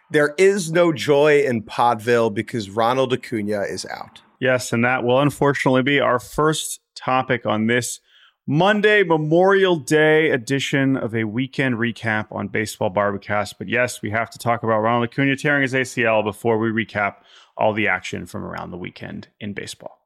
There is no joy in Podville because Ronald Acuna is out. Yes, and that will unfortunately be our first topic on this Monday, Memorial Day edition of a weekend recap on Baseball Barbacast. But yes, we have to talk about Ronald Acuna tearing his ACL before we recap all the action from around the weekend in baseball.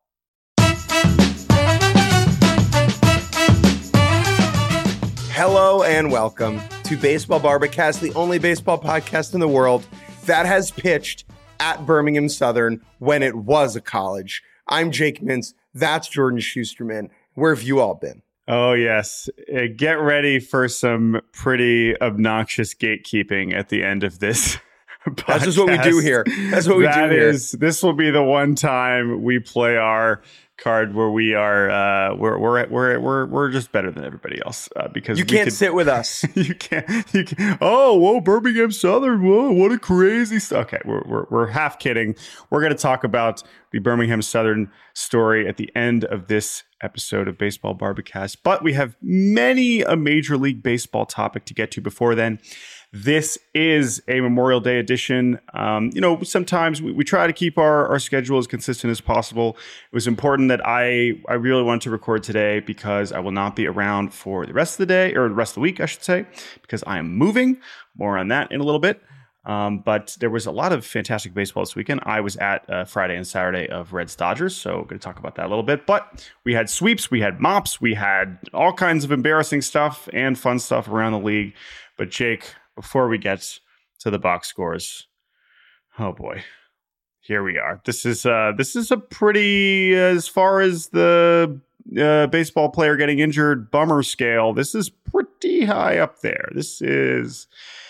Hello and welcome to Baseball Barbacast, the only baseball podcast in the world that has pitched at Birmingham Southern when it was a college. I'm Jake Mintz. That's Jordan Schusterman. Where have you all been? Oh, yes. Get ready for some pretty obnoxious gatekeeping at the end of this podcast. That's just what we do here. That's what we do here. This will be the one time we play our card where we are we're just better than everybody else because you can't sit with us. you can't. Oh, whoa, Birmingham Southern. Whoa, what a crazy stuff. Okay, we're half kidding. We're going to talk about the Birmingham Southern story at the end of this episode of Baseball Barbacast, but we have many a Major League Baseball topic to get to before then. This is a Memorial Day edition. Sometimes we try to keep our schedule as consistent as possible. It was important that I really wanted to record today because I will not be around for the rest of the day, or the rest of the week, I should say, because I am moving. More on that in a little bit. But there was a lot of fantastic baseball this weekend. I was at Friday and Saturday of Reds Dodgers, so we're going to talk about that a little bit. But we had sweeps, we had mops, we had all kinds of embarrassing stuff and fun stuff around the league. But Jake, before we get to the box scores, oh boy, here we are. This is a pretty, as far as the baseball player getting injured bummer scale, this is pretty high up there. This is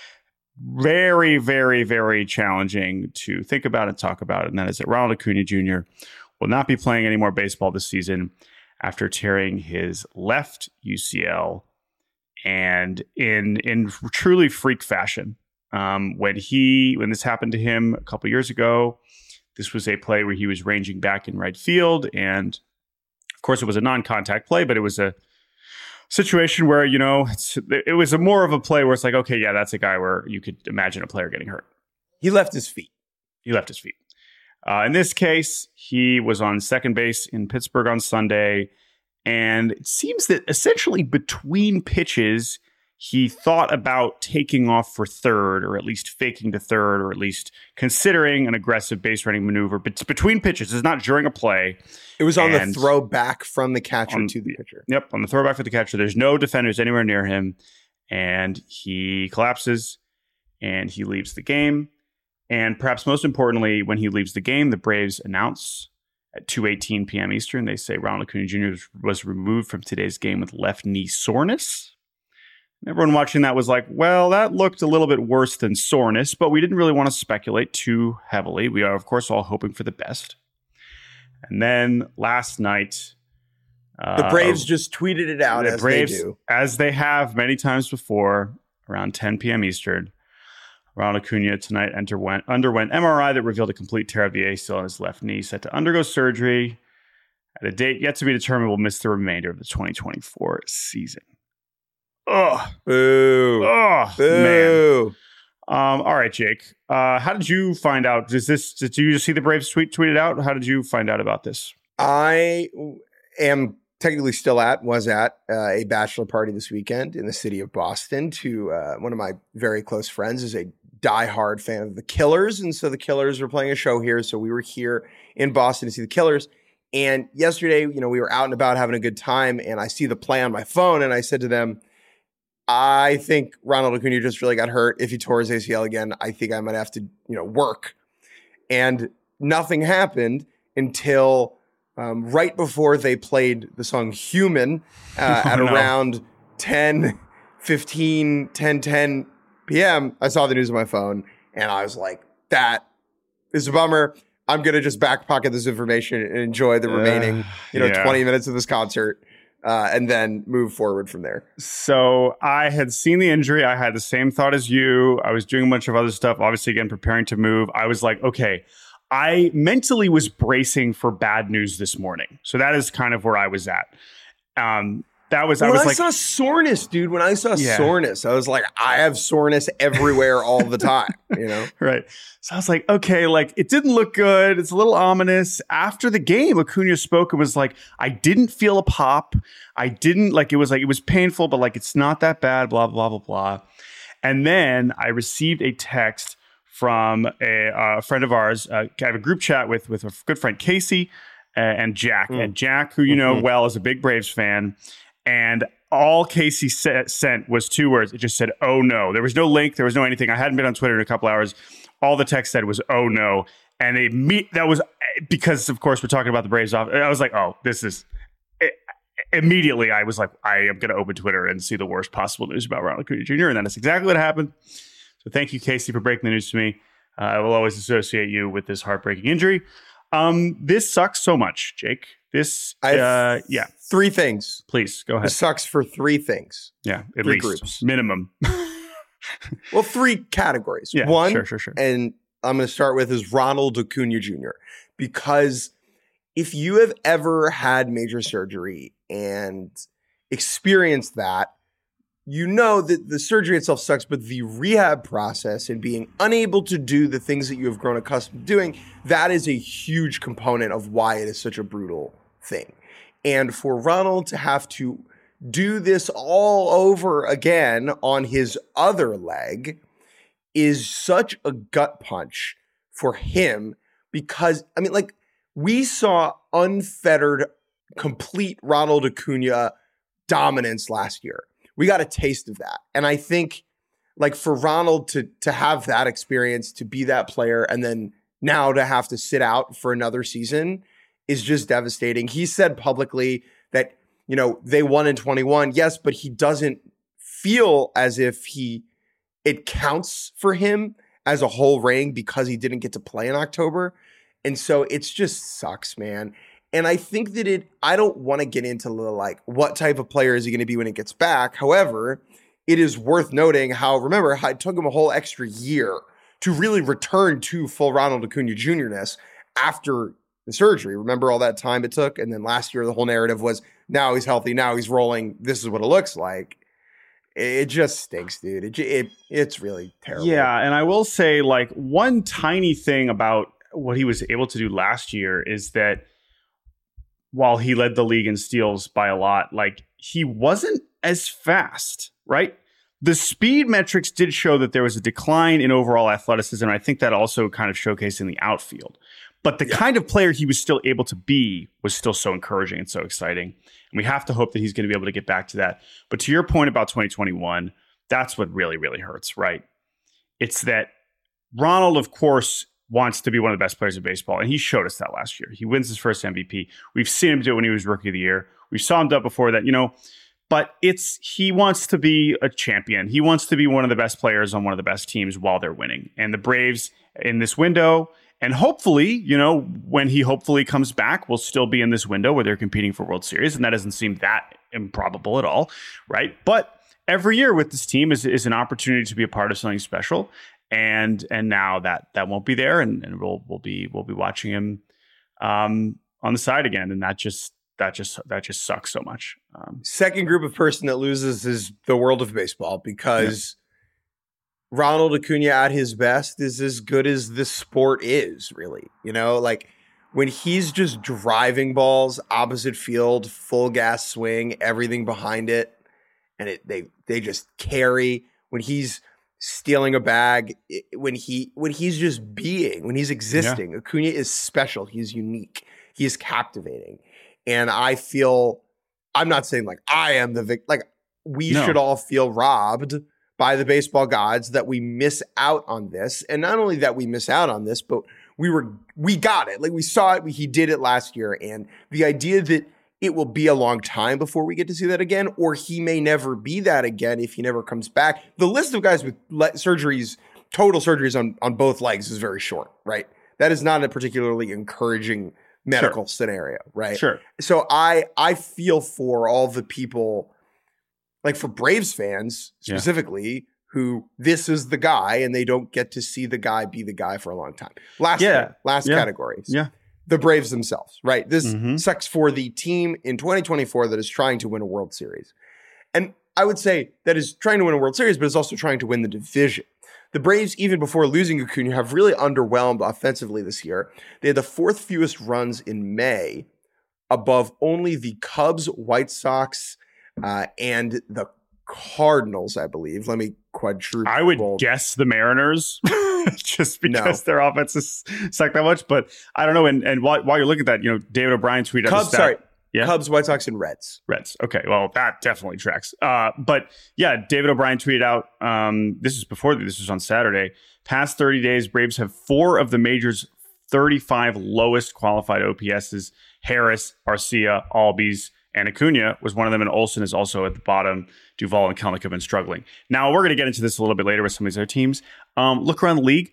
very, very, very challenging to think about and talk about, and that is that Ronald Acuna Jr. will not be playing any more baseball this season after tearing his left UCL, and in truly freak fashion. When this happened to him a couple years ago, this was a play where he was ranging back in right field, and of course it was a non-contact play, but it was a situation where, it was more of a play where it's like, okay, yeah, that's a guy where you could imagine a player getting hurt. He left his feet. In this case, he was on second base in Pittsburgh on Sunday, and it seems that essentially between pitches, he thought about taking off for third, or at least faking to third, or at least considering an aggressive base running maneuver. But it's between pitches. It's not during a play. It was on the throw back from the catcher to the pitcher. Yep, on the throwback for the catcher. There's no defenders anywhere near him, and he collapses, and he leaves the game. And perhaps most importantly, when he leaves the game, the Braves announce at 2:18 p.m. Eastern, they say Ronald Acuna Jr. was removed from today's game with left knee soreness. Everyone watching that was like, well, that looked a little bit worse than soreness, but we didn't really want to speculate too heavily. We are, of course, all hoping for the best. And then last night, the Braves just tweeted it out as Braves, they do. As they have many times before, around 10 p.m. Eastern. Ronald Acuna tonight underwent MRI that revealed a complete tear of the ACL on his left knee, set to undergo surgery at a date yet to be determined, will miss the remainder of the 2024 season. Oh, boo! Oh, boo! Man. All right, Jake. How did you find out? Did you just see the Braves tweeted out? How did you find out about this? I am technically was at a bachelor party this weekend in the city of Boston. To one of my very close friends is a diehard fan of the Killers, and so the Killers were playing a show here. So we were here in Boston to see the Killers. And yesterday, we were out and about having a good time, and I see the play on my phone, and I said to them, I think Ronald Acuna just really got hurt. If he tore his ACL again, I think I might have to, work. And nothing happened until right before they played the song Human around 10:10 p.m. I saw the news on my phone, and I was like, that is a bummer. I'm going to just back pocket this information and enjoy the remaining 20 minutes of this concert. And then move forward from there. So I had seen the injury. I had the same thought as you. I was doing a bunch of other stuff, obviously, again, preparing to move. I was like, okay, I mentally was bracing for bad news this morning. So that is kind of where I was at. That was, when I like, saw soreness, dude, when I saw soreness, I was like, I have soreness everywhere all the time, you know? Right. So I was like, okay, like it didn't look good. It's a little ominous. After the game, Acuna spoke and was like, I didn't feel a pop. I didn't it was painful, but like, it's not that bad, blah, blah, blah, blah. And then I received a text from a friend of ours. I have a group chat with a good friend, Casey, and Jack. And Jack, who you know well, is a big Braves fan. And all Casey sent was 2 words. It just said, "Oh no." There was no link. There was no anything. I hadn't been on Twitter in a couple hours. All the text said was, "Oh no." And that was because, of course, we're talking about the Braves off. I was like, oh, this is... Immediately, I was like, I am going to open Twitter and see the worst possible news about Ronald Acuna Jr. And that is exactly what happened. So thank you, Casey, for breaking the news to me. I will always associate you with this heartbreaking injury. This sucks so much, Jake. This, 3 things. Please, go ahead. It sucks for 3 things. Yeah, at 3 least. groups. Minimum. Well, 3 categories. Yeah, One, sure. And I'm going to start with is Ronald Acuna Jr. Because if you have ever had major surgery and experienced that, you know that the surgery itself sucks, but the rehab process and being unable to do the things that you have grown accustomed to doing, that is a huge component of why it is such a brutal thing. And for Ronald to have to do this all over again on his other leg is such a gut punch for him because, I mean, like, we saw unfettered, complete Ronald Acuna dominance last year. We got a taste of that. And I think, like, for Ronald to have that experience, to be that player, and then now to have to sit out for another season is just devastating. He said publicly that, you know, they won in 21, yes, but he doesn't feel as if it counts for him as a whole ring because he didn't get to play in October. And so it's just sucks, man. And I think that I don't want to get into like what type of player is he going to be when he gets back. However, it is worth noting how, remember, it took him a whole extra year to really return to full Ronald Acuna Jr.-ness after the surgery. Remember all that time it took? And then last year, the whole narrative was, now he's healthy, now he's rolling, this is what it looks like. It just stinks, dude. It's really terrible. Yeah, and I will say, like, one tiny thing about what he was able to do last year is that while he led the league in steals by a lot, like, he wasn't as fast, right? The speed metrics did show that there was a decline in overall athleticism. And I think that also kind of showcased in the outfield. But the kind of player he was still able to be was still so encouraging and so exciting. And we have to hope that he's going to be able to get back to that. But to your point about 2021, that's what really, really hurts, right? It's that Ronald, of course, wants to be one of the best players in baseball. And he showed us that last year. He wins his first MVP. We've seen him do it when he was Rookie of the Year. We saw him do it before that, but he wants to be a champion. He wants to be one of the best players on one of the best teams while they're winning. And the Braves in this window, and hopefully, when he hopefully comes back, will still be in this window where they're competing for World Series. And that doesn't seem that improbable at all, right? But every year with this team is an opportunity to be a part of something special. And now that won't be there, and we'll be watching him on the side again, and that just sucks so much. Second group of person that loses is the world of baseball, because Ronald Acuna at his best is as good as this sport is, really. Like when he's just driving balls opposite field, full gas swing, everything behind it, and they just carry. When he's stealing a bag, when he's just being, when he's existing, Acuna is special. He's unique. He is captivating. And I feel, I'm not saying like I am the victim, like we should all feel robbed by the baseball gods that we miss out on this. And not only that we miss out on this, but we got it. Like we saw it, he did it last year. And the idea that it will be a long time before we get to see that again, or he may never be that again if he never comes back. The list of guys with surgeries, total surgeries on both legs is very short, right? That is not a particularly encouraging medical scenario, right? Sure. So I feel for all the people, like for Braves fans specifically, who this is the guy and they don't get to see the guy be the guy for a long time. Last category. Yeah. the Braves themselves, right? This sucks for the team in 2024 that is trying to win a World Series. And I would say that is trying to win a World Series, but is also trying to win the division. The Braves, even before losing Acuna, have really underwhelmed offensively this year. They had the fourth fewest runs in May, above only the Cubs, White Sox, and the Cardinals, I believe. Let me quadruple. I would guess the Mariners, just because their offense is sucked that much. But I don't know. And while you're looking at that, David O'Brien tweeted Cubs, Yeah? Cubs, White Sox, and Reds. Okay, well, that definitely tracks. But yeah, David O'Brien tweeted out, this was on Saturday, past 30 days, Braves have 4 of the major's 35 lowest qualified OPSs. Harris, Arcia, Albies, and Acuna was one of them, and Olsen is also at the bottom. Duvall and Kelenic have been struggling. Now, we're going to get into this a little bit later with some of these other teams. Look around the league.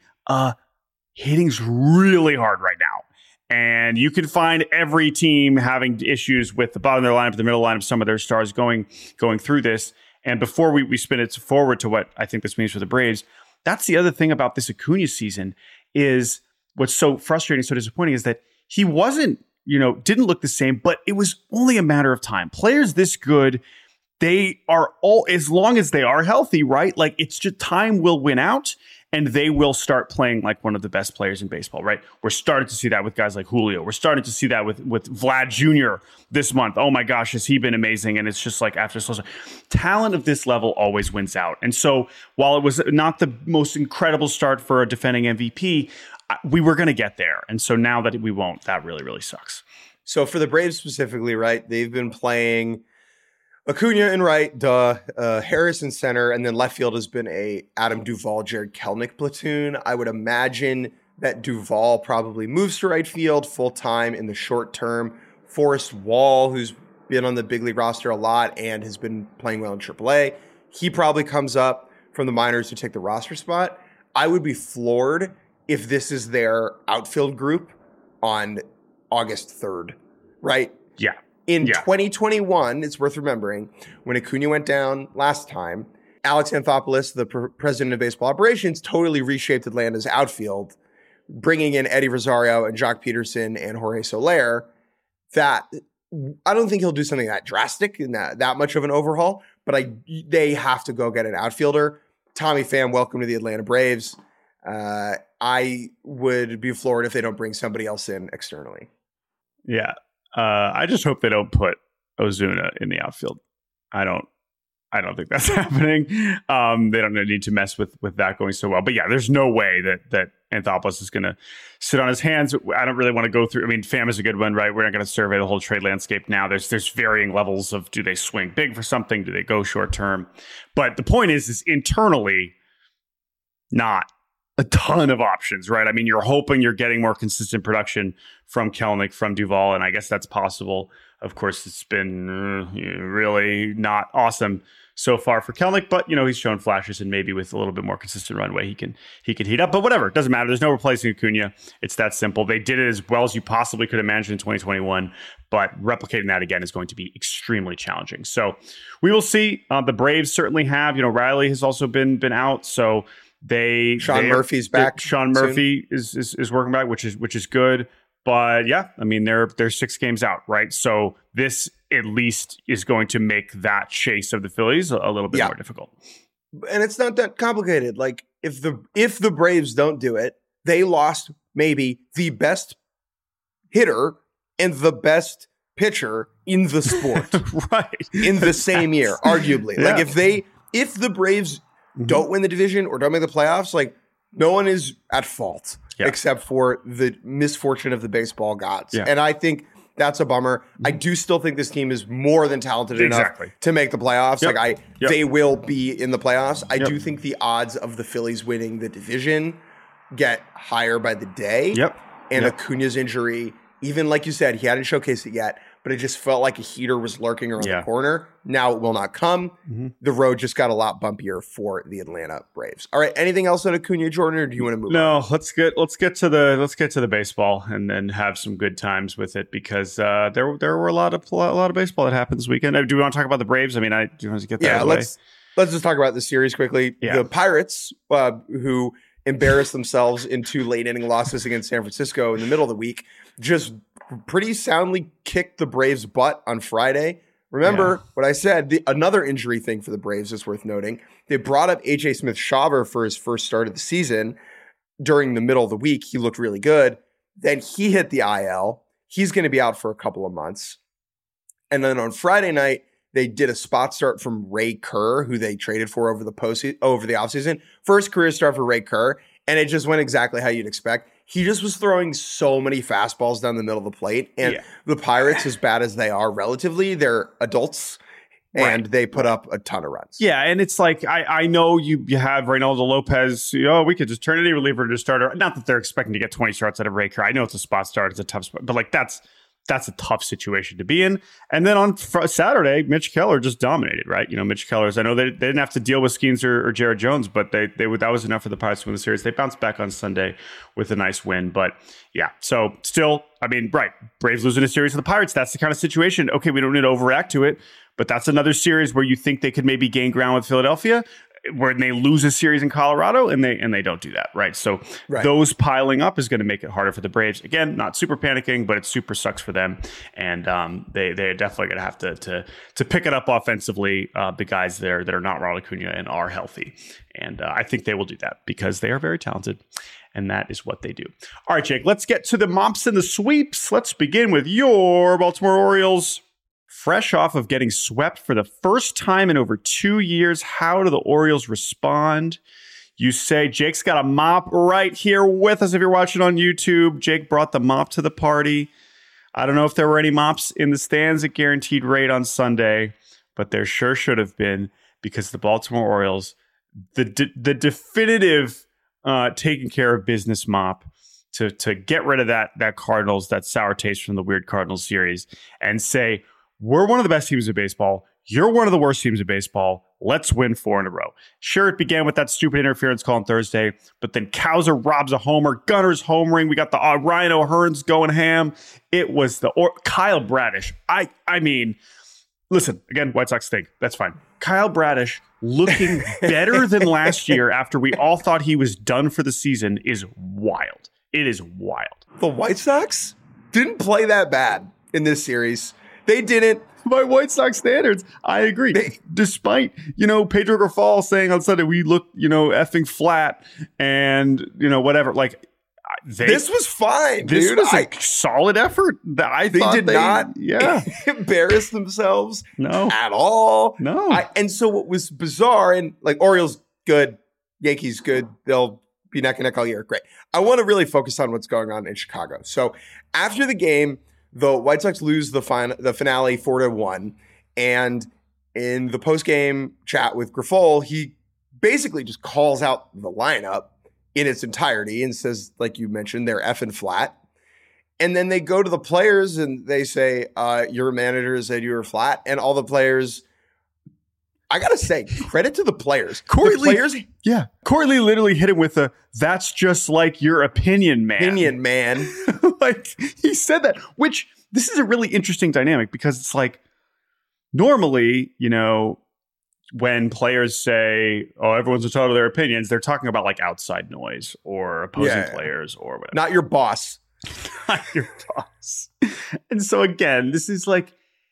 Hitting's really hard right now. And you can find every team having issues with the bottom of their lineup, the middle lineup, some of their stars going through this. And before we spin it forward to what I think this means for the Braves, that's the other thing about this Acuna season is what's so frustrating, so disappointing is that he wasn't, didn't look the same, but it was only a matter of time. Players this good, they are all, as long as they are healthy, right? Like it's just time will win out. And they will start playing like one of the best players in baseball, right? We're starting to see that with guys like Julio. We're starting to see that with Vlad Jr. this month. Oh my gosh, has he been amazing? And it's just like after so talent of this level always wins out. And so while it was not the most incredible start for a defending MVP, we were going to get there. And so now that we won't, that really, really sucks. So for the Braves specifically, right, they've been playing Acuna in right, Harris in center, and then left field has been a Adam Duvall, Jared Kelenic platoon. I would imagine that Duvall probably moves to right field full-time in the short term. Forrest Wall, who's been on the big league roster a lot and has been playing well in AAA, he probably comes up from the minors to take the roster spot. I would be floored if this is their outfield group on August 3rd, right? Yeah. In 2021, it's worth remembering, when Acuna went down last time, Alex Anthopoulos, the president of baseball operations, totally reshaped Atlanta's outfield, bringing in Eddie Rosario and Jock Peterson and Jorge Soler. That I don't think he'll do something that drastic and that much of an overhaul, but they have to go get an outfielder. Tommy Pham, welcome to the Atlanta Braves. I would be floored if they don't bring somebody else in externally. Yeah. I just hope they don't put Ozuna in the outfield. I don't think that's happening. They don't need to mess with that going so well. But yeah, there's no way that Anthopoulos is going to sit on his hands. I don't really want to go through. I mean, Pham is a good one, right? We're not going to survey the whole trade landscape now. There's varying levels of, do they swing big for something? Do they go short term? But the point is internally, not a ton of options, right? I mean, you're hoping you're getting more consistent production from Kelenic, from Duvall, and I guess that's possible. Of course, it's been really not awesome so far for Kelenic, but he's shown flashes, and maybe with a little bit more consistent runway, he can heat up. But whatever, it doesn't matter. There's no replacing Acuna. It's that simple. They did it as well as you possibly could imagine in 2021, but replicating that again is going to be extremely challenging. So we will see. The Braves certainly have. Riley has also been out, so. Sean Murphy's back. Sean Murphy is working back, which is good. But yeah, I mean they're 6 games out, right? So this at least is going to make that chase of the Phillies a little bit more difficult. And it's not that complicated. Like if the Braves don't do it, they lost maybe the best hitter and the best pitcher in the sport, right? In the same year, arguably. Yeah. Like if the Braves don't win the division or don't make the playoffs, like no one is at fault except for the misfortune of the baseball gods. Yeah. And I think that's a bummer. I do still think this team is more than talented enough to make the playoffs. Yep. Like they will be in the playoffs. I do think the odds of the Phillies winning the division get higher by the day. Yep. And Acuna's injury, even like you said, he hadn't showcased it yet, but it just felt like a heater was lurking around the corner. Now it will not come. Mm-hmm. The road just got a lot bumpier for the Atlanta Braves. All right, anything else on Acuna, Jordan, or do you want to move on? No, let's get to the baseball and then have some good times with it, because there were a lot of baseball that happened this weekend. Do we want to talk about the Braves? I mean, do you want to get that out of the way? Let's just talk about the series quickly. Yeah. The Pirates, who embarrass themselves in 2 late inning losses against San Francisco in the middle of the week, just pretty soundly kicked the Braves' butt on Friday. Remember what I said, another injury thing for the Braves is worth noting. They brought up A.J. Smith-Shawver for his first start of the season. During the middle of the week, he looked really good. Then he hit the IL. He's going to be out for a couple of months. And then on Friday night, they did a spot start from Ray Kerr, who they traded for over the offseason. First career start for Ray Kerr, and it just went exactly how you'd expect. He just was throwing so many fastballs down the middle of the plate. And the Pirates, as bad as they are relatively, they're adults. And they put up a ton of runs. Yeah, and it's like, I know you have Reynaldo Lopez. We could just turn any reliever to starter. Not that they're expecting to get 20 starts out of Ray Kerr. I know it's a spot start. It's a tough spot. But like that's a tough situation to be in. And then on Saturday, Mitch Keller just dominated, right? Mitch Keller's, I know they didn't have to deal with Skeens or Jared Jones, but that was enough for the Pirates to win the series. They bounced back on Sunday with a nice win. But yeah, so still, Braves losing a series to the Pirates. That's the kind of situation. Okay, we don't need to overreact to it. But that's another series where you think they could maybe gain ground with Philadelphia, where they lose a series in Colorado, and they don't do that, right? So those piling up is going to make it harder for the Braves. Again, not super panicking, but it super sucks for them, and they're definitely going to have to pick it up offensively. The guys there that are not Ronald Acuna and are healthy, and I think they will do that because they are very talented. And that is what they do. All right, Jake, let's get to the mops and the sweeps. Let's begin with your Baltimore Orioles. Fresh off of getting swept for the first time in over 2 years, how do the Orioles respond? You say Jake's got a mop right here with us if you're watching on YouTube. Jake brought the mop to the party. I don't know if there were any mops in the stands at Guaranteed Rate on Sunday, but there sure should have been because the Baltimore Orioles, the definitive taking care of business mop to get rid of that Cardinals, that sour taste from the weird Cardinals series and say, we're one of the best teams in baseball. You're one of the worst teams in baseball. Let's win 4 in a row. Sure, it began with that stupid interference call on Thursday, but then Cowser robs a homer, Gunner's homering. We got the Ryan O'Hearns going ham. It was Kyle Bradish. I mean, listen, again, White Sox stink. That's fine. Kyle Bradish looking better than last year after we all thought he was done for the season is wild. It is wild. The White Sox didn't play that bad in this series. They didn't. By White Sox standards, I agree. Despite, Pedro Grifol saying on Sunday, we look, effing flat and, whatever. Like, this was fine, This dude. was a solid effort. They did not embarrass themselves at all. No. And so what was bizarre, and like Orioles, good. Yankees, good. They'll be neck and neck all year. Great. I want to really focus on what's going on in Chicago. So after the game, the White Sox lose the finale 4-1, and in the post-game chat with Grifol, he basically just calls out the lineup in its entirety and says, like you mentioned, they're effing flat. And then they go to the players and they say, your manager said you were flat, and all the players. I gotta say, credit to the players. Corey Lee literally hit him with "That's just like your opinion, man." Opinion, man. Like he said that, which this is a really interesting dynamic because it's like normally, when players say, "Oh, everyone's entitled to their opinions," they're talking about like outside noise or opposing players or whatever. Not your boss. Not your boss. And so again, this is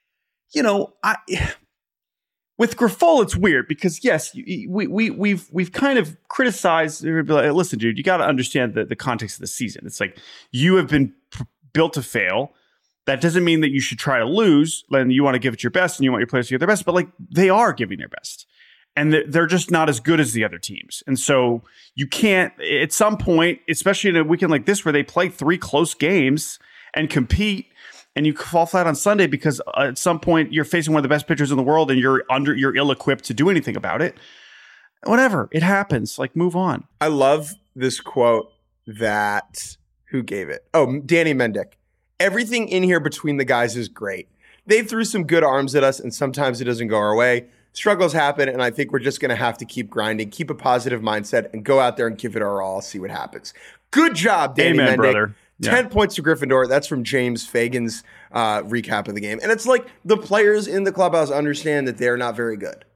with Grifol, it's weird because yes, we've kind of criticized. Listen, dude, you got to understand the context of the season. It's like you have been built to fail. That doesn't mean that you should try to lose. And you want to give it your best, and you want your players to give their best. But like they are giving their best, and they're just not as good as the other teams. And so you can't at some point, especially in a weekend like this where they play 3 close games and compete. And you fall flat on Sunday because at some point you're facing one of the best pitchers in the world and you're ill-equipped to do anything about it. Whatever. It happens. Like, move on. I love this quote that, who gave it? Oh, Danny Mendick. Everything in here between the guys is great. They threw some good arms at us and sometimes it doesn't go our way. Struggles happen and I think we're just going to have to keep grinding, keep a positive mindset and go out there and give it our all, see what happens. Good job, Danny Mendick. Brother. 10 points to Gryffindor. That's from James Fagan's recap of the game. And it's like the players in the clubhouse understand that they're not very good.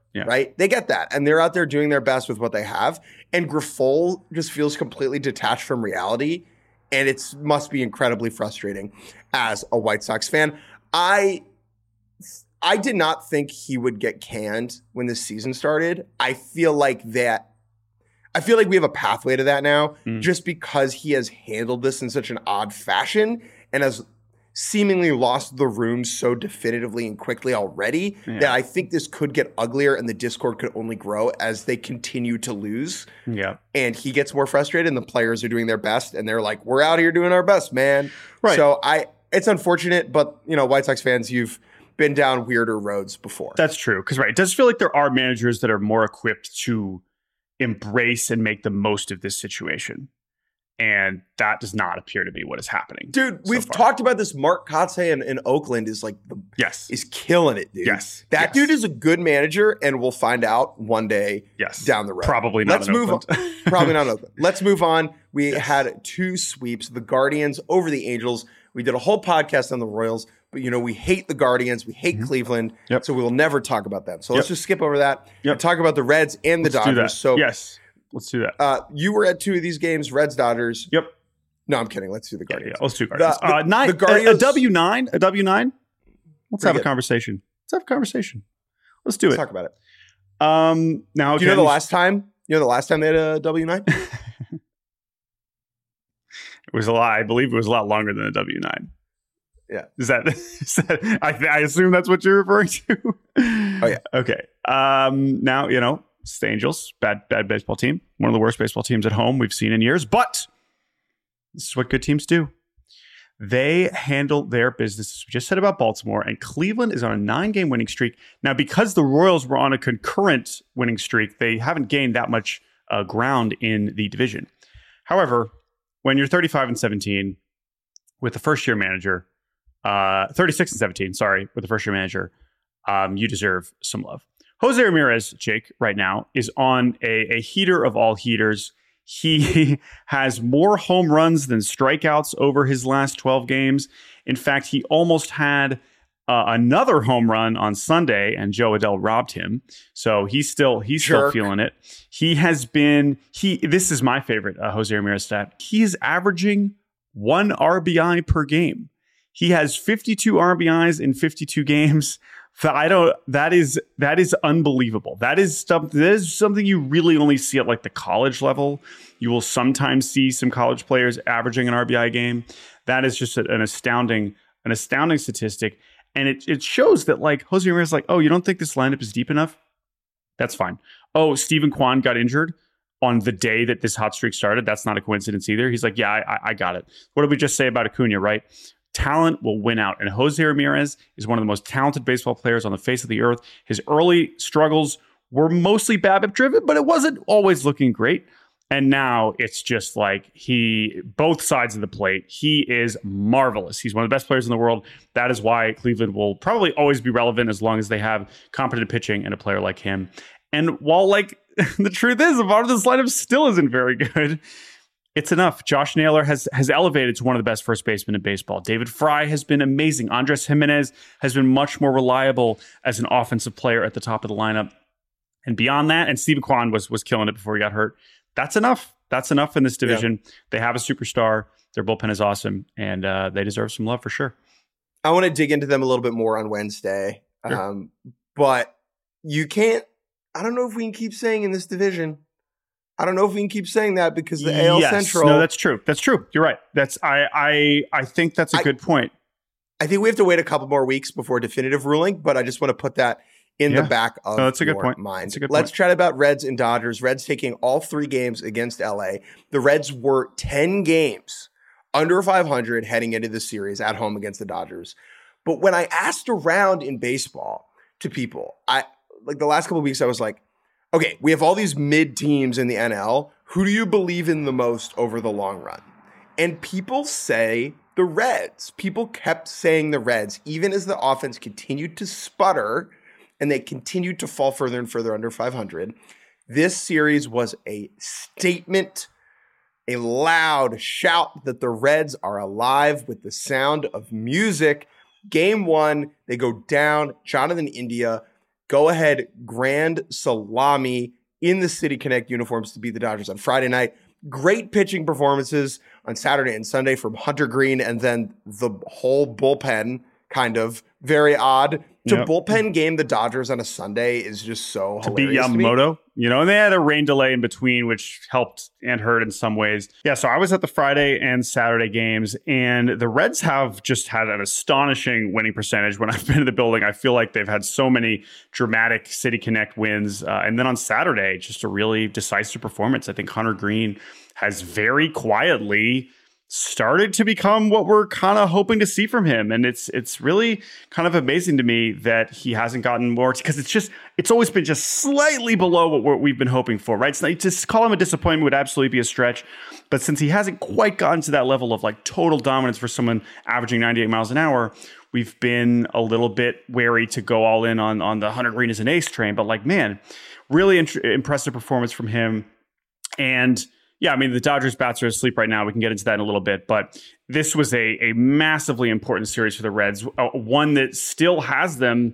right? They get that. And they're out there doing their best with what they have. And Grifol just feels completely detached from reality. And it must be incredibly frustrating as a White Sox fan. I did not think he would get canned when this season started. I feel like we have a pathway to that now just because he has handled this in such an odd fashion and has seemingly lost the room so definitively and quickly already that I think this could get uglier and the discord could only grow as they continue to lose. Yeah. And he gets more frustrated and the players are doing their best and they're like, we're out here doing our best, man. Right. So it's unfortunate, but White Sox fans, you've been down weirder roads before. That's true. Because it does feel like there are managers that are more equipped to embrace and make the most of this situation. And that does not appear to be what is happening. Dude, we've talked about this. Mark Kotsay in Oakland is like is killing it, dude. Yes. That dude is a good manager, and we'll find out one day down the road. Probably not. Let's move on. Probably not Oakland. Let's move on. We had 2 sweeps, the Guardians over the Angels. We did a whole podcast on the Royals, but we hate the Guardians. We hate Cleveland. So we will never talk about them. So let's just skip over that and talk about the Reds and the Dodgers. So yes. Let's do that. You were at 2 of these games, Reds, Dodgers. Yep. No, I'm kidding. Let's do the Guardians. Yeah, let's do Guardians. The Guardians. A W9. Let's have a conversation. Let's do it. Let's talk about it. Now, do you know the last time? They had a W9? It was a lot. I believe it was a lot longer than a W9. Yeah. Is that I assume that's what you're referring to? Oh, yeah. Okay. Now, it's the Angels, bad baseball team. One of the worst baseball teams at home we've seen in years. But this is what good teams do. They handle their business, as we just said about Baltimore, and Cleveland is on a 9-game winning streak. Now, because the Royals were on a concurrent winning streak, they haven't gained that much ground in the division. However, when you're 35-17 with a first-year manager, 36-17, with a first-year manager, you deserve some love. Jose Ramirez, Jake, right now is on a heater of all heaters. He has more home runs than strikeouts over his last 12 games. In fact, he almost had another home run on Sunday, and Joe Adell robbed him. So he's still feeling it. This is my favorite Jose Ramirez stat. He is averaging 1 RBI per game. He has 52 RBIs in 52 games. That is unbelievable. That is something you really only see at like the college level. You will sometimes see some college players averaging an RBI game. That is just an astounding statistic. And it shows that like Jose Ramirez is like, oh, you don't think this lineup is deep enough? That's fine. Oh, Stephen Kwan got injured on the day that this hot streak started. That's not a coincidence either. He's like, yeah, I got it. What did we just say about Acuna, right? Talent will win out. And Jose Ramirez is one of the most talented baseball players on the face of the earth. His early struggles were mostly BABIP driven, but it wasn't always looking great. And now it's just like both sides of the plate, he is marvelous. He's one of the best players in the world. That is why Cleveland will probably always be relevant as long as they have competent pitching and a player like him. And while like the truth is, a lot of this lineup still isn't very good, it's enough. Josh Naylor has elevated to one of the best first basemen in baseball. David Fry has been amazing. Andres Jimenez has been much more reliable as an offensive player at the top of the lineup. And beyond that, and Stephen Kwan was killing it before he got hurt. That's enough. That's enough in this division. Yeah. They have a superstar. Their bullpen is awesome, and they deserve some love for sure. I want to dig into them a little bit more on Wednesday. Sure. But you can't, I don't know if we can keep saying in this division. I don't know if we can keep saying that because the AL Central. No, that's true. That's true. You're right. I think that's a good point. I think we have to wait a couple more weeks before definitive ruling, but I just want to put that in the back of that's a good point. Mind. Let's chat about Reds and Dodgers. Reds taking all 3 games against LA. The Reds were 10 games under 500 heading into the series at home against the Dodgers. But when I asked around in baseball to people, the last couple of weeks, I was like, okay, we have all these mid teams in the NL. Who do you believe in the most over the long run? And people say the Reds. People kept saying the Reds, even as the offense continued to sputter and they continued to fall further and further under 500. This series was a statement, a loud shout that the Reds are alive with the sound of music. Game 1, they go down. Jonathan India go ahead, grand salami in the Citi Connect uniforms to beat the Dodgers on Friday night. Great pitching performances on Saturday and Sunday from Hunter Greene, and then the whole bullpen, kind of very odd. To bullpen game the Dodgers on a Sunday is just so to hilarious. beat Yamamoto, and they had a rain delay in between, which helped and hurt in some ways. Yeah, so I was at the Friday and Saturday games, and the Reds have just had an astonishing winning percentage. When I've been to the building, I feel like they've had so many dramatic Citi Connect wins. And then on Saturday, just a really decisive performance. I think Hunter Greene has very quietly started to become what we're kind of hoping to see from him. And it's really kind of amazing to me that he hasn't gotten more, because it's always been just slightly below what we've been hoping for, right? So to call him a disappointment would absolutely be a stretch. But since he hasn't quite gotten to that level of like total dominance for someone averaging 98 miles an hour, we've been a little bit wary to go all in on the Hunter Greene as an ace train. But like, man, really impressive performance from him. And yeah, I mean, the Dodgers bats are asleep right now. We can get into that in a little bit. But this was a massively important series for the Reds, one that still has them,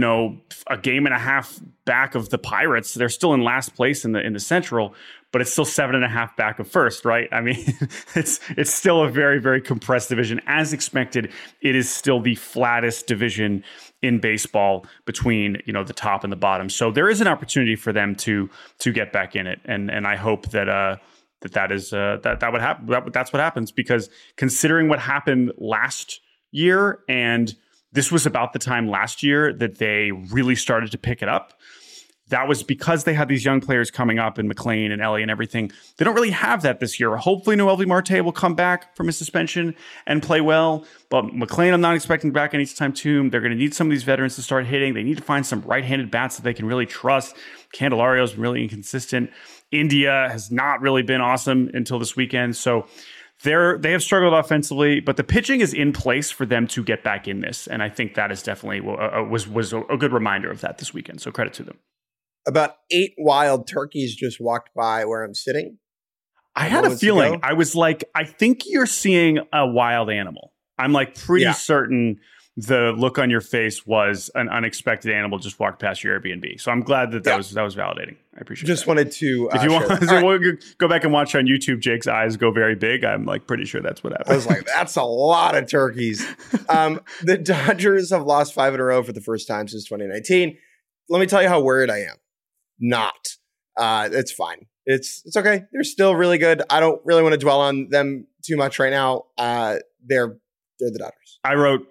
a game and a half back of the Pirates. They're still in last place in the Central, but it's still 7.5 back of first, right? I mean, it's still a very, very compressed division. As expected, it is still the flattest division in baseball between, the top and the bottom. So there is an opportunity for them to get back in it. And I hope that that would happen. That's what happens, because considering what happened last year, and this was about the time last year that they really started to pick it up. That was because they had these young players coming up in McLain and Ellie and everything. They don't really have that this year. Hopefully Noelvi Marte will come back from his suspension and play well. But McLain, I'm not expecting back anytime soon. They're going to need some of these veterans to start hitting. They need to find some right-handed bats that they can really trust. Candelario's really inconsistent. India has not really been awesome until this weekend. So they have struggled offensively, but the pitching is in place for them to get back in this. And I think that is definitely was a good reminder of that this weekend. So credit to them. About 8 wild turkeys just walked by where I'm sitting. I had a feeling. I was like, I think you're seeing a wild animal. I'm like pretty certain the look on your face was an unexpected animal just walked past your Airbnb. So I'm glad that was validating. I appreciate it. Just wanted to if you want go back and watch on YouTube, Jake's eyes go very big. I'm like pretty sure that's what happened. I was like, that's a lot of turkeys. The Dodgers have lost 5 in a row for the first time since 2019. Let me tell you how worried I am. Not. It's fine. It's okay. They're still really good. I don't really want to dwell on them too much right now. They're the Dodgers. I wrote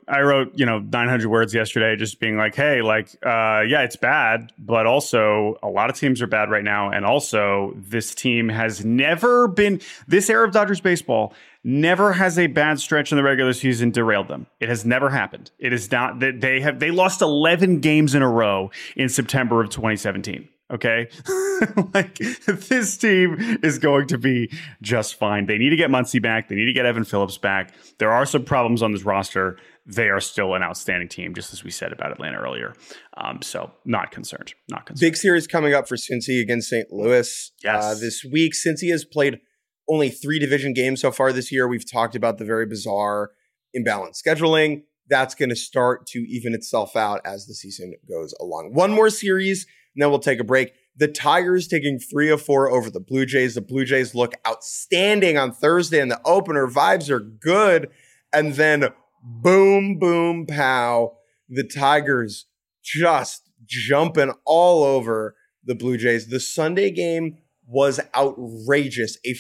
900 words yesterday, just being like, hey, it's bad, but also a lot of teams are bad right now. And also this team has never been, this era of Dodgers baseball never has a bad stretch in the regular season derailed them. It has never happened. It is not that they lost 11 games in a row in September of 2017. Okay. This team is going to be just fine. They need to get Muncy back. They need to get Evan Phillips back. There are some problems on this roster. They are still an outstanding team, just as we said about Atlanta earlier. So not concerned. Big series coming up for Cincy against St. Louis this week. Cincy has played only 3 division games so far this year. We've talked about the very bizarre imbalanced scheduling. That's going to start to even itself out as the season goes along. One more series, and then we'll take a break. The Tigers taking 3 of 4 over the Blue Jays. The Blue Jays look outstanding on Thursday in the opener. Vibes are good. And then boom, boom, pow. The Tigers just jumping all over the Blue Jays. The Sunday game was outrageous. A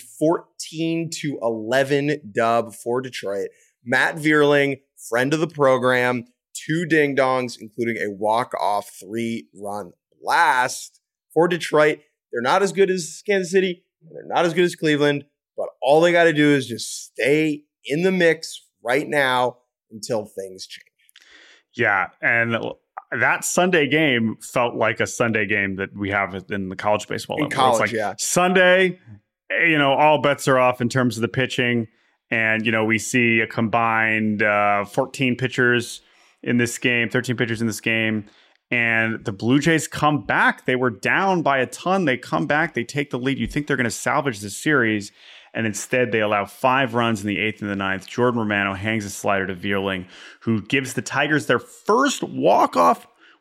14-11 dub for Detroit. Matt Vierling, friend of the program, 2 ding-dongs, including a walk-off 3-run blast for Detroit. They're not as good as Kansas City, and they're not as good as Cleveland, but all they got to do is just stay in the mix right now until things change. Yeah, and that Sunday game felt like a Sunday game that we have in the college baseball. In college, Sunday, all bets are off in terms of the pitching, and, we see a combined 14 pitchers in this game, 13 pitchers in this game. And the Blue Jays come back. They were down by a ton. They come back. They take the lead. You think they're going to salvage the series. And instead, they allow 5 runs in the 8th and the 9th. Jordan Romano hangs a slider to Vierling, who gives the Tigers their first walk-off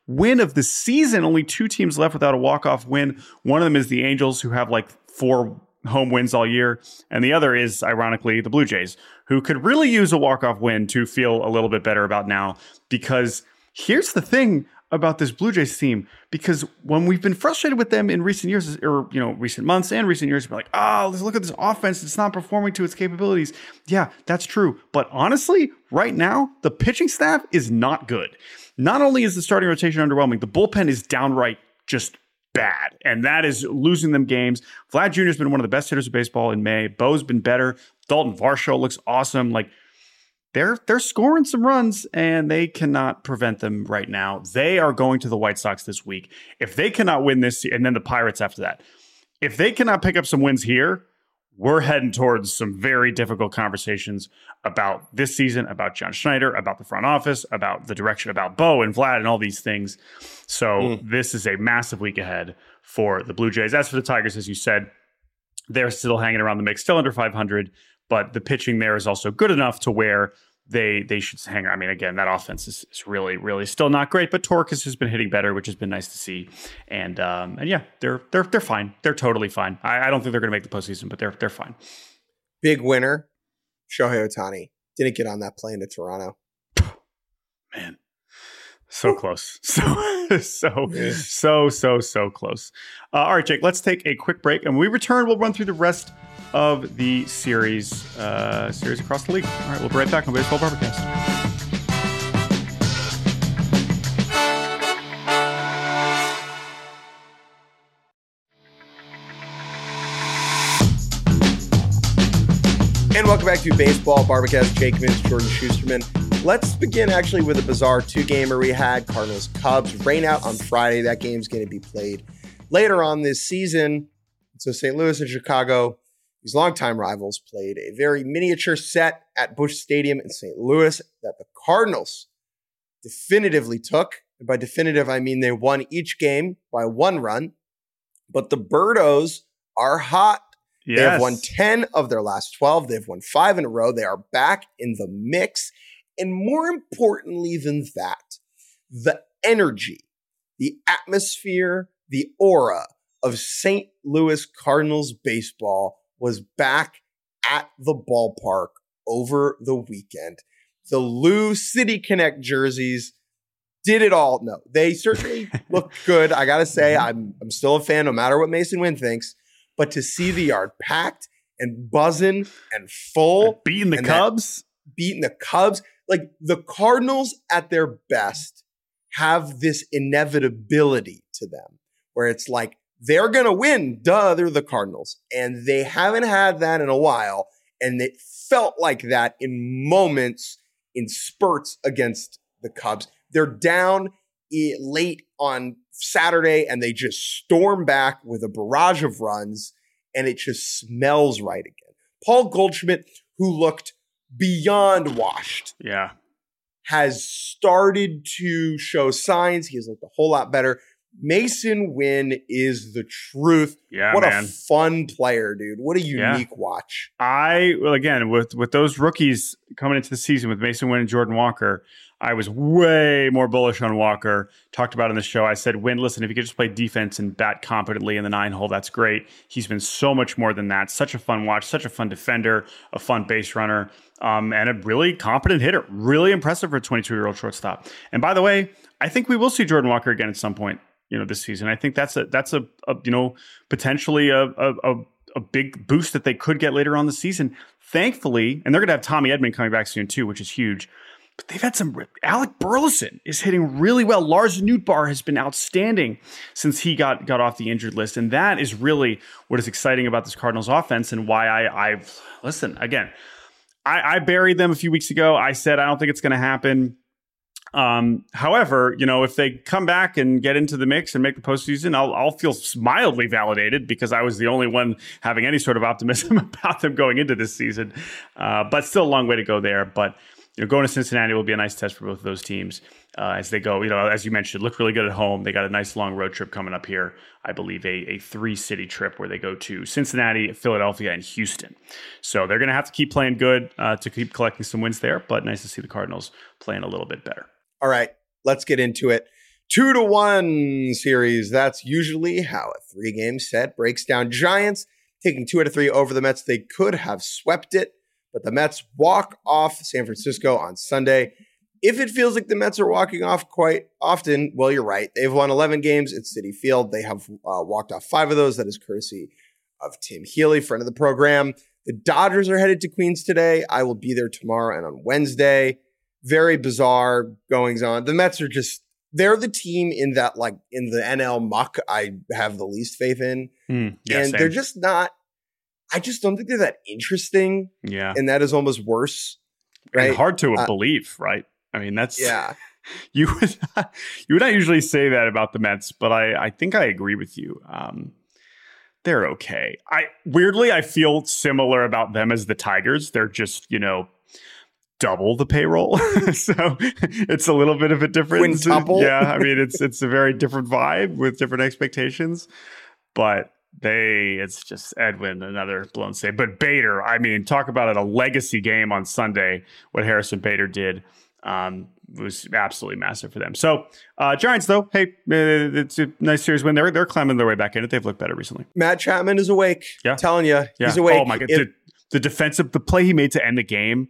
win of the season. Only 2 teams left without a walk-off win. One of them is the Angels, who have like 4 home wins all year. And the other is, ironically, the Blue Jays, who could really use a walk-off win to feel a little bit better about now. Because here's the thing about this Blue Jays team, because when we've been frustrated with them in recent years, or recent months and recent years, we're like, let's look at this offense. It's not performing to its capabilities. Yeah, that's true. But honestly, right now, the pitching staff is not good. Not only is the starting rotation underwhelming, the bullpen is downright just bad. And that is losing them games. Vlad Jr. has been one of the best hitters of baseball in May. Bo's been better. Dalton Varsho looks awesome. Like, they're scoring some runs, and they cannot prevent them right now. They are going to the White Sox this week. If they cannot win this, and then the Pirates after that, if they cannot pick up some wins here, we're heading towards some very difficult conversations about this season, about John Schneider, about the front office, about the direction, about Bo and Vlad and all these things. So this is a massive week ahead for the Blue Jays. As for the Tigers, as you said, they're still hanging around the mix, still under 500, but the pitching there is also good enough to where they should hang around. I mean, again, that offense is really, really still not great, but Torres has been hitting better, which has been nice to see. And yeah, they're fine. They're totally fine. I don't think they're going to make the postseason, but they're fine. Big winner, Shohei Ohtani. Didn't get on that plane to Toronto. Man, so close. So close. All right, Jake, let's take a quick break. And when we return, we'll run through the rest of the series across the league. All right, we'll be right back on Baseball Barbercast. And welcome back to Baseball Barbercast. Jake Mintz, Jordan Schusterman. Let's begin actually with a bizarre 2-gamer we had. Cardinals Cubs rain out on Friday. That game's going to be played later on this season. So St. Louis and Chicago, these longtime rivals, played a very miniature set at Busch Stadium in St. Louis that the Cardinals definitively took. And by definitive, I mean they won each game by 1 run. But the Birdos are hot. Yes. They have won 10 of their last 12. They've won 5 in a row. They are back in the mix. And more importantly than that, the energy, the atmosphere, the aura of St. Louis Cardinals baseball was back at the ballpark over the weekend. The Lou City Connect jerseys did it all. No, they certainly look good. I got to say, I'm still a fan no matter what Mason Wynn thinks. But to see the yard packed and buzzing and full. And beating the Cubs. Like, the Cardinals at their best have this inevitability to them where it's like, they're going to win. Duh, they're the Cardinals. And they haven't had that in a while. And it felt like that in moments, in spurts against the Cubs. They're down late on Saturday and they just storm back with a barrage of runs. And it just smells right again. Paul Goldschmidt, who looked beyond washed, has started to show signs. He has looked a whole lot better. Mason Wynn is the truth. Yeah, what man. A fun player, dude. What a unique watch. Again, with those rookies coming into the season with Mason Wynn and Jordan Walker, I was way more bullish on Walker. Talked about it in the show. I said, Wynn, listen, if you could just play defense and bat competently in the 9-hole, that's great. He's been so much more than that. Such a fun watch, such a fun defender, a fun base runner, and a really competent hitter. Really impressive for a 22-year-old shortstop. And by the way, I think we will see Jordan Walker again at some point, this season. I think that's a potentially a big boost that they could get later on the season. Thankfully, and they're going to have Tommy Edman coming back soon too, which is huge. But they've had Alec Burleson is hitting really well. Lars Nootbaar has been outstanding since he got off the injured list. And that is really what is exciting about this Cardinals offense and why I've listen, again, I buried them a few weeks ago. I said, I don't think it's going to happen. However, if they come back and get into the mix and make the postseason, I'll feel mildly validated because I was the only one having any sort of optimism about them going into this season. But still a long way to go there. But going to Cincinnati will be a nice test for both of those teams as they go. As you mentioned, look really good at home. They got a nice long road trip coming up here. I believe a 3-city trip where they go to Cincinnati, Philadelphia, and Houston. So they're going to have to keep playing good to keep collecting some wins there. But nice to see the Cardinals playing a little bit better. All right, let's get into it. 2-1 series. That's usually how a 3-game set breaks down. Giants taking 2 out of 3 over the Mets. They could have swept it, but the Mets walk off San Francisco on Sunday. If it feels like the Mets are walking off quite often, well, you're right. They've won 11 games at Citi Field. They have walked off 5 of those. That is courtesy of Tim Healy, friend of the program. The Dodgers are headed to Queens today. I will be there tomorrow and on Wednesday. Very bizarre goings on. The Mets are they're the team in that, like, in the NL muck I have the least faith in. And same. they're just not, I just don't think they're that interesting. Yeah. And that is almost worse. Right. And hard to believe, right? I mean, that's, yeah. You would not usually say that about the Mets, but I think I agree with you. They're okay. I feel similar about them as the Tigers. They're just, double the payroll. So it's a little bit of a difference. Quintuple? Yeah. I mean, it's a very different vibe with different expectations, but it's just Edwin, another blown save. But Bader, I mean, talk about a legacy game on Sunday. What Harrison Bader did was absolutely massive for them. So Giants, though, hey, it's a nice series win. They're climbing their way back in it. They've looked better recently. Matt Chapman is awake. Yeah. I'm telling you, yeah. He's awake. Oh my God. The play he made to end the game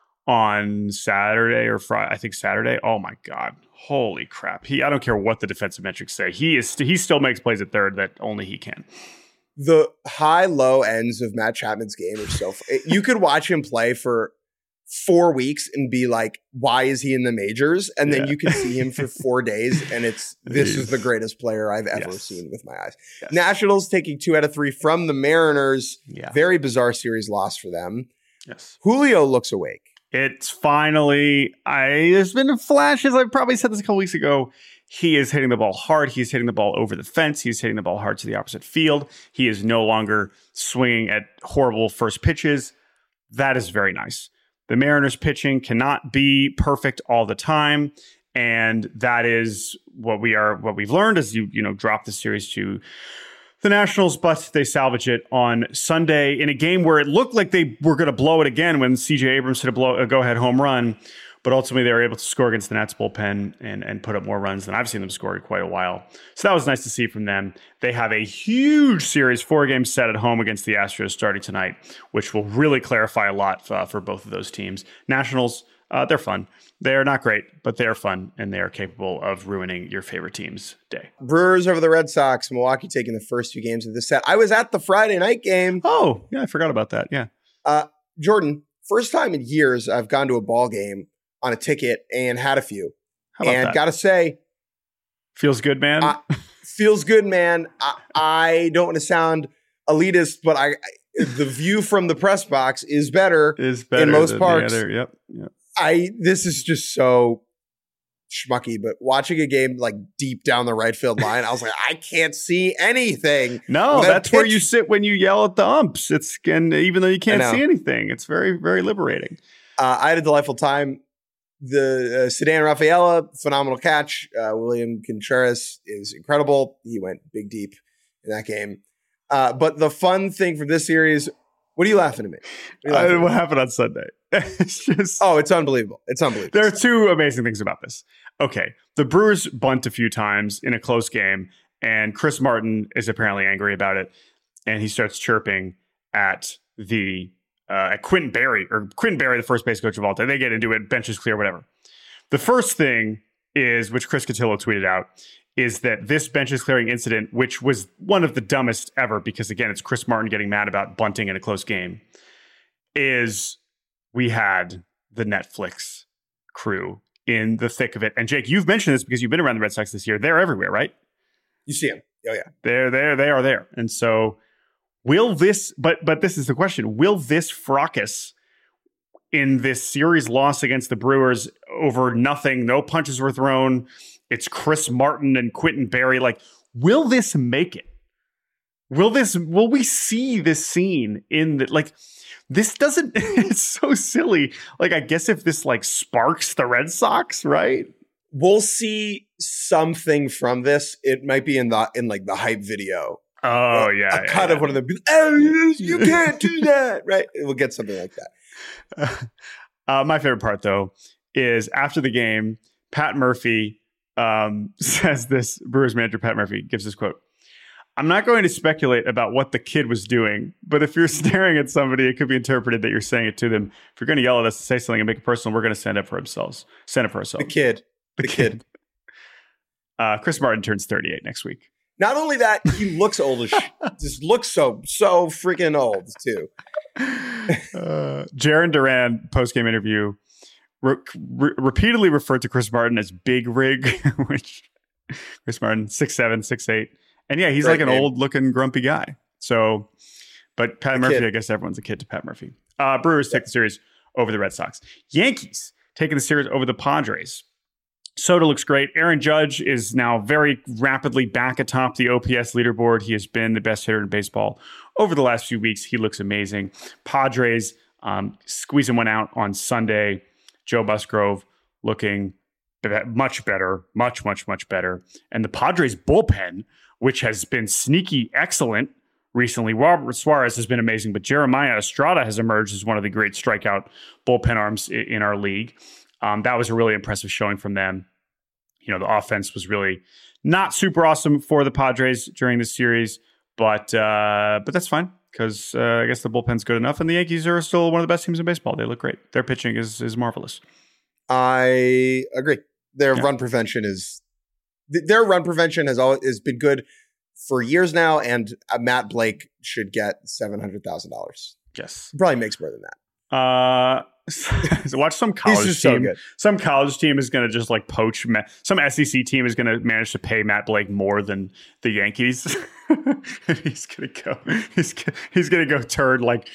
on Saturday or Friday, I think Saturday. Oh my God. Holy crap. I don't care what the defensive metrics say. He still makes plays at third that only he can. The high-low ends of Matt Chapman's game are so fun. You could watch him play for 4 weeks and be like, why is he in the majors? And then you can see him for 4 days, and this is the greatest player I've ever seen with my eyes. Yes. Nationals taking 2 out of 3 from the Mariners. Yeah. Very bizarre series loss for them. Yes. Julio looks awake. It's finally, there's been flashes. I probably said this a couple weeks ago. He is hitting the ball hard. He's hitting the ball over the fence. He's hitting the ball hard to the opposite field. He is no longer swinging at horrible first pitches. That is very nice. The Mariners pitching cannot be perfect all the time. And that is what we've learned as you drop the series to the Nationals, but they salvage it on Sunday in a game where it looked like they were going to blow it again when C.J. Abrams hit a go-ahead home run. But ultimately, they were able to score against the Nats bullpen and put up more runs than I've seen them score in quite a while. So that was nice to see from them. They have a huge series, 4-game set at home against the Astros starting tonight, which will really clarify a lot for both of those teams. Nationals, they're fun. They're not great, but they're fun, and they are capable of ruining your favorite team's day. Brewers over the Red Sox. Milwaukee taking the first 2 games of this set. I was at the Friday night game. Oh, yeah, I forgot about that. Yeah. Jordan, first time in years I've gone to a ball game on a ticket and had a few. How about and that? Gotta say, feels good, man. Feels good, man. I don't want to sound elitist, but the view from the press box is better in most parks. Yep. This is just so schmucky, but watching a game like deep down the right field line, I was like, I can't see anything. No, that's where you sit when you yell at the umps. And even though you can't see anything, it's very, very liberating. I had a delightful time. The Sedan Rafaela, phenomenal catch. William Contreras is incredible. He went big deep in that game. But the fun thing from this series, what are you laughing at me? What happened on Sunday? It's just... Oh, it's unbelievable. It's unbelievable. There are 2 amazing things about this. Okay, the Brewers bunt a few times in a close game, and Chris Martin is apparently angry about it, and he starts chirping at Quentin Berry, the first base coach of all time. They get into it, bench is clear, whatever. The first thing is, which Chris Cotillo tweeted out, is that this benches clearing incident, which was one of the dumbest ever, because again, it's Chris Martin getting mad about bunting in a close game, is we had the Netflix crew in the thick of it. And Jake, you've mentioned this because you've been around the Red Sox this year. They're everywhere, right? You see them. Oh yeah. They are there. And so will this, but this is the question, will this fracas in this series loss against the Brewers over nothing, no punches were thrown, it's Chris Martin and Quentin Berry, like, will this make it? Will we see this scene in the, like, this doesn't, it's so silly. Like, I guess if this like sparks the Red Sox, right? We'll see something from this. It might be in the hype video. Oh, yeah. A cut of one of them. Oh, you can't do that. Right. We'll get something like that. My favorite part, though, is after the game, Pat Murphy says this. Brewers manager Pat Murphy gives this quote. I'm not going to speculate about what the kid was doing, but if you're staring at somebody, it could be interpreted that you're saying it to them. If you're going to yell at us, say something and make it personal, we're going to stand up for ourselves. The kid. The kid. Chris Martin turns 38 next week. Not only that, he looks old as just looks so freaking old too. Jarren Duran post-game interview repeatedly referred to Chris Martin as Big Rig, which Chris Martin 6'7", 6'8". And yeah, he's like an old-looking grumpy guy. So, but Pat Murphy, I guess everyone's a kid to Pat Murphy. Brewers take the series over the Red Sox. Yankees taking the series over the Padres. Soto looks great. Aaron Judge is now very rapidly back atop the OPS leaderboard. He has been the best hitter in baseball over the last few weeks. He looks amazing. Padres squeezing one out on Sunday. Joe Musgrove looking much better, much better. And the Padres bullpen, which has been sneaky excellent recently. Robert Suarez has been amazing, but Jeremiah Estrada has emerged as one of the great strikeout bullpen arms in our league. That was a really impressive showing from them. You know, the offense was really not super awesome for the Padres during this series, but that's fine because I guess the bullpen's good enough, and the Yankees are still one of the best teams in baseball. They look great. Their pitching is marvelous. I agree. Their run prevention has always been good for years now, and Matt Blake should get $700,000. Yes, he probably makes more than that. So watch some college team. Some college team is going to just like poach. Some SEC team is going to manage to pay Matt Blake more than the Yankees. And he's going to go. He's going to go turn like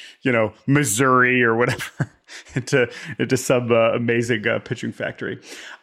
Missouri or whatever into some amazing pitching factory.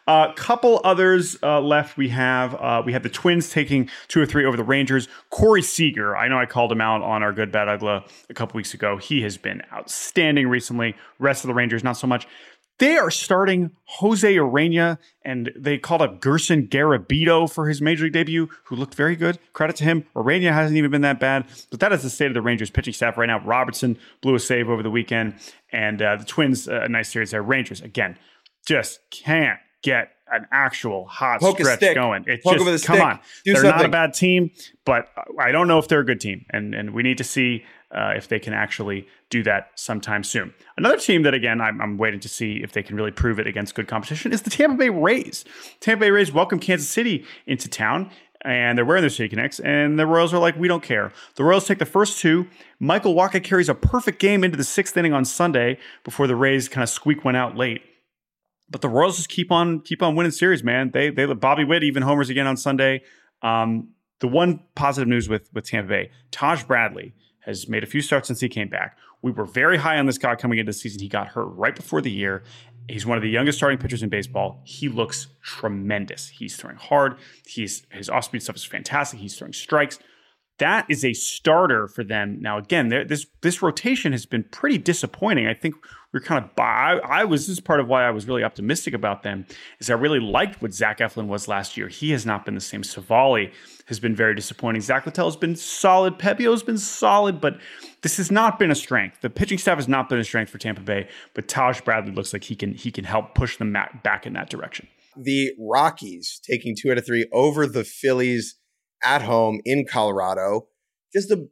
Couple others left. We have the Twins taking 2 or 3 over the Rangers. Corey Seager, I know I called him out on our Good Bad Ugly a couple weeks ago. He has been outstanding recently. Rest of the Rangers, not so much. They are starting Jose Urena, and they called up Gerson Garabito for his major league debut, who looked very good. Credit to him. Urena hasn't even been that bad, but that is the state of the Rangers pitching staff right now. Robertson blew a save over the weekend, and the Twins, a nice series there. Rangers, again, just can't get an actual hot stretch going. It's just, come on. They're not a bad team, but I don't know if they're a good team, and we need to see if they can actually do that sometime soon. Another team that, again, I'm waiting to see if they can really prove it against good competition is the Tampa Bay Rays. Tampa Bay Rays welcome Kansas City into town, and they're wearing their City Connects, and the Royals are like, we don't care. The Royals take the first 2. Michael Wacha carries a perfect game into the 6th inning on Sunday before the Rays kind of squeak one out late. But the Royals just keep on winning series, man. They Bobby Witt even homers again on Sunday. The one positive news with Tampa Bay, Taj Bradley has made a few starts since he came back. We were very high on this guy coming into the season. He got hurt right before the year. He's one of the youngest starting pitchers in baseball. He looks tremendous. He's throwing hard. His off-speed stuff is fantastic. He's throwing strikes. That is a starter for them. Now, again, this rotation has been pretty disappointing. I think we're kind of this is part of why I was really optimistic about them, is I really liked what Zach Eflin was last year. He has not been the same. Savali has been very disappointing. Zach Littell has been solid. Pepiot has been solid, but this has not been a strength. The pitching staff has not been a strength for Tampa Bay, but Taj Bradley looks like he can help push them back in that direction. The Rockies taking 2 out of 3 over the Phillies at home in Colorado. Just the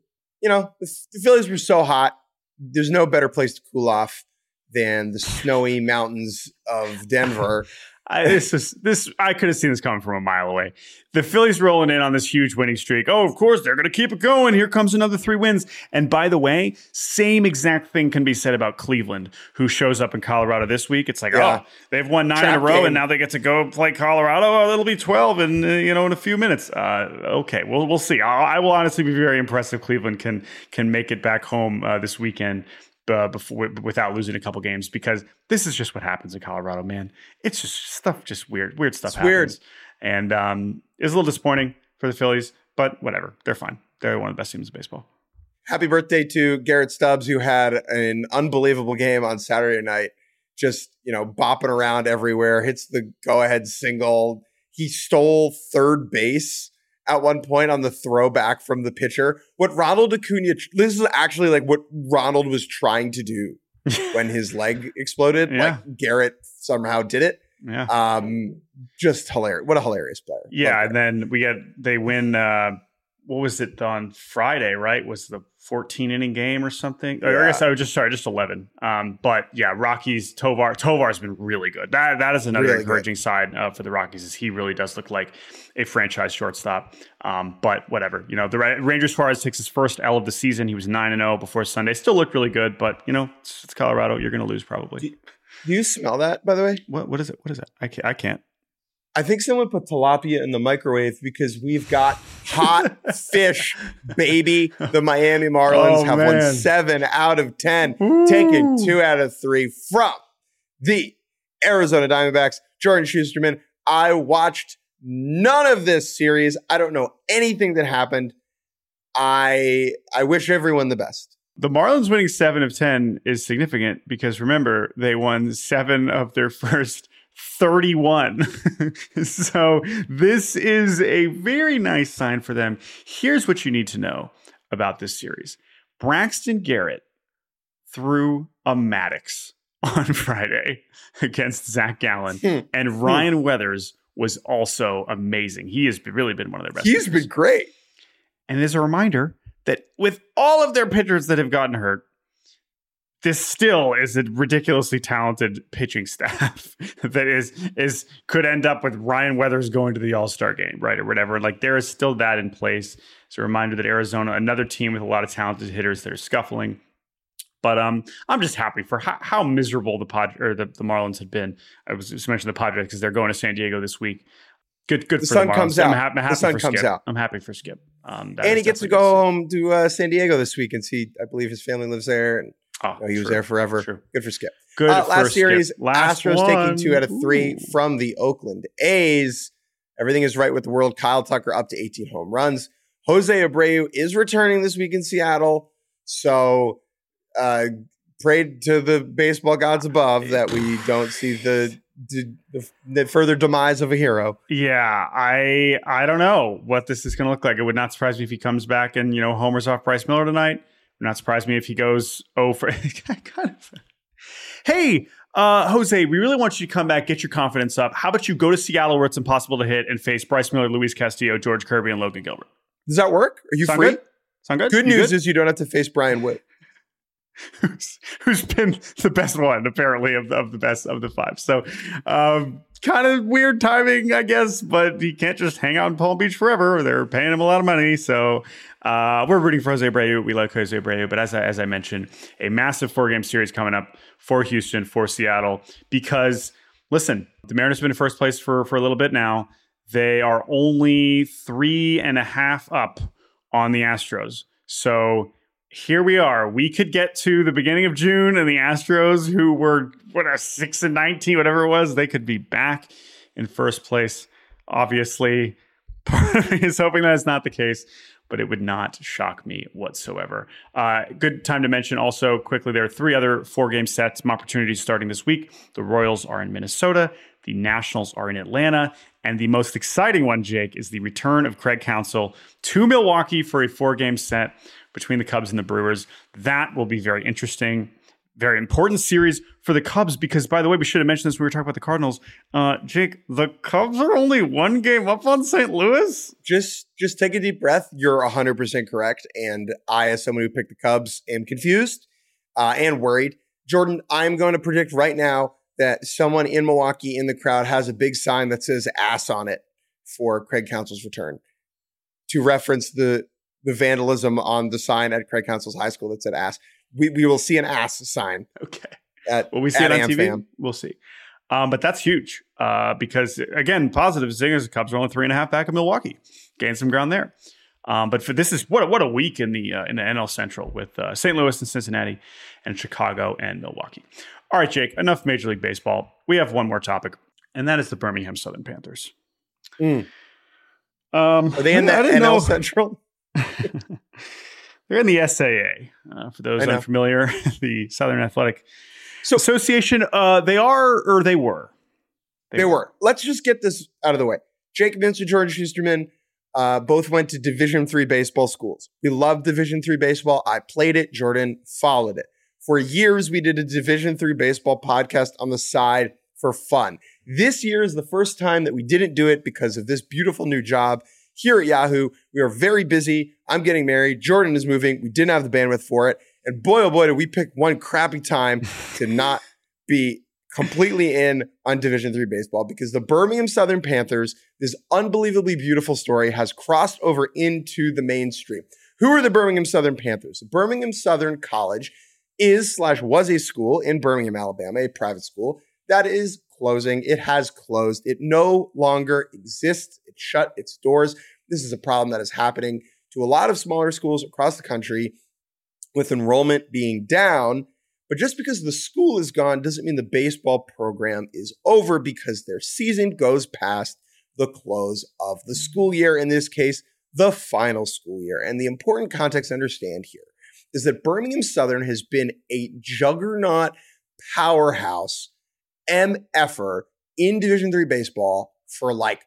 Phillies were so hot. There's no better place to cool off than the snowy mountains of Denver. I could have seen this coming from a mile away. The Phillies rolling in on this huge winning streak. Oh, of course, they're going to keep it going. Here comes another 3 wins. And by the way, same exact thing can be said about Cleveland, who shows up in Colorado this week. It's like, they've won 9 in a row, and now they get to go play Colorado. Oh, it'll be 12 in a few minutes. Okay, we'll see. I will honestly be very impressed if Cleveland can make it back home this weekend. Without losing a couple games, because this is just what happens in Colorado, man. It's just weird stuff happens. Weird. And it's a little disappointing for the Phillies, but whatever. They're fine. They're one of the best teams in baseball. Happy birthday to Garrett Stubbs, who had an unbelievable game on Saturday night. Just, bopping around everywhere, hits the go-ahead single. He stole third base at one point on the throwback from the pitcher. What Ronald Acuna, this is actually like what Ronald was trying to do when his leg exploded. Yeah. Like Garrett somehow did it. Yeah. Just hilarious. What a hilarious player. Yeah. And then they win. What was it on Friday, right? Was the 14-inning game or something? Yeah. I guess I was just 11. But yeah, Rockies, Tovar's been really good. That is another Really encouraging side for the Rockies, is he really does look like a franchise shortstop. But whatever, the Rangers Suarez takes his first L of the season. He was 9-0 before Sunday. Still looked really good, but it's Colorado. You're going to lose probably. Do you smell that, by the way? What is it? What is that? I can't. I think someone put tilapia in the microwave because we've got hot fish, baby. The Miami Marlins have won 7 out of 10, taking 2 out of 3 from the Arizona Diamondbacks. Jordan Schusterman, I watched none of this series. I don't know anything that happened. I wish everyone the best. The Marlins winning 7 of 10 is significant because, remember, they won 7 of their first 31. So this is a very nice sign for them. Here's what you need to know about this series. Braxton Garrett threw a Maddox on Friday against Zach Gallen, and Ryan Weathers was also amazing. He has really been one of their best. He's been great. And as a reminder that with all of their pitchers that have gotten hurt, this still is a ridiculously talented pitching staff that could end up with Ryan Weathers going to the All-Star game, right, or whatever. Like, there is still that in place. It's a reminder that Arizona, another team with a lot of talented hitters that are scuffling. But I'm just happy for how miserable the Marlins had been. I was just mentioning the Padres because they're going to San Diego this week. Good for the sun Marlins. Comes out. The sun comes out. I'm happy for Skip. And he gets to go home to San Diego this week and see. I believe his family lives there. And he was there forever. True. Good for Skip. Good. Last series, Astros taking 2 out of 3 Ooh. from the Oakland A's. Everything is right with the world. Kyle Tucker up to 18 home runs. Jose Abreu is returning this week in Seattle. So pray to the baseball gods above that we don't see the further demise of a hero. Yeah, I don't know what this is going to look like. It would not surprise me if he comes back and homers off Bryce Miller tonight. It would not surprise me if he goes for Hey, Jose, we really want you to come back, get your confidence up. How about you go to Seattle where it's impossible to hit and face Bryce Miller, Luis Castillo, George Kirby, and Logan Gilbert? Does that work? Are you Sound free? Good? Sound good? Good news is you don't have to face Brian Wood. who's been the best one, apparently, of the best of the 5. So kind of weird timing, I guess, but he can't just hang out in Palm Beach forever. They're paying him a lot of money. So we're rooting for Jose Abreu. We like Jose Abreu. But as I mentioned, a massive 4-game series coming up for Houston, for Seattle, because, listen, the Mariners have been in first place for a little bit now. They are only 3.5 up on the Astros. So here we are. We could get to the beginning of June, and the Astros, who were 6-19, whatever it was, they could be back in first place. Obviously, part of me is hoping that is not the case, but it would not shock me whatsoever. Good time to mention also quickly, there are 3 other 4-game sets, opportunities starting this week. The Royals are in Minnesota. The Nationals are in Atlanta. And the most exciting one, Jake, is the return of Craig Counsell to Milwaukee for a 4-game set between the Cubs and the Brewers. That will be very interesting. Very important series for the Cubs because, by the way, we should have mentioned this when we were talking about the Cardinals. Jake, the Cubs are only 1 game up on St. Louis. Just take a deep breath. You're 100% correct. And I, as someone who picked the Cubs, am confused and worried. Jordan, I'm going to predict right now that someone in Milwaukee in the crowd has a big sign that says ass on it for Craig Counsell's return, to reference the vandalism on the sign at Craig Counsell's high school that said ass. We will see an ass sign. Okay. Will we see it on TV? We'll see. But that's huge because, again, positive zingers. The Cubs are only 3.5 back of Milwaukee. Gained some ground there. But for this is what a week in the NL Central with St. Louis and Cincinnati and Chicago and Milwaukee. All right, Jake, enough Major League Baseball. We have one more topic, and that is the Birmingham Southern Panthers. Are they in the NL Central? They're in the SAA. For those unfamiliar, the Southern Athletic Association. They were. They were. Let's just get this out of the way. Jake Vincent, George Schusterman, both went to Division III baseball schools. We loved Division III baseball. I played it. Jordan followed it. For years, we did a Division III baseball podcast on the side for fun. This year is the first time that we didn't do it because of this beautiful new job here at Yahoo. We are very busy. I'm getting married. Jordan is moving. We didn't have the bandwidth for it. And boy, oh boy, did we pick one crappy time to not be completely in on Division III baseball, because the Birmingham Southern Panthers, this unbelievably beautiful story, has crossed over into the mainstream. Who are the Birmingham Southern Panthers? The Birmingham Southern College was a school in Birmingham, Alabama, a private school that is closing. It has closed. It no longer exists. It shut its doors. This is a problem that is happening to a lot of smaller schools across the country with enrollment being down. But just because the school is gone doesn't mean the baseball program is over, because their season goes past the close of the school year, in this case, the final school year. And the important context to understand here is that Birmingham Southern has been a juggernaut powerhouse MFer in Division III baseball for like